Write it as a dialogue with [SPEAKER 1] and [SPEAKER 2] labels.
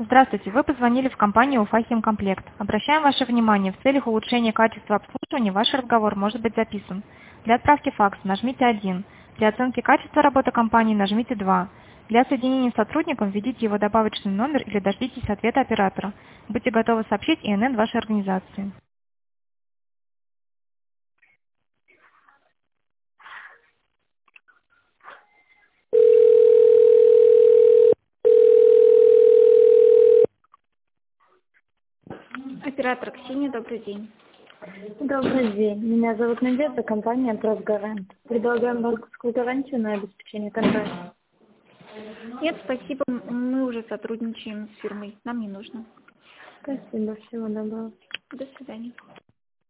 [SPEAKER 1] Здравствуйте, вы позвонили в компанию «Уфа Химкомплект». Обращаем ваше внимание, в целях улучшения качества обслуживания ваш разговор может быть записан. Для отправки факса нажмите 1. Для оценки качества работы компании нажмите 2. Для соединения с сотрудником введите его добавочный номер или дождитесь ответа оператора. Будьте готовы сообщить ИНН вашей организации. Оператор Ксения, добрый день.
[SPEAKER 2] Добрый день. Меня зовут Надежда, компания «Просгарант». Предлагаем банковскую гарантию на обеспечение контракта.
[SPEAKER 1] Нет, спасибо, мы уже сотрудничаем с фирмой, нам не нужно.
[SPEAKER 2] Спасибо, всего доброго.
[SPEAKER 1] До свидания.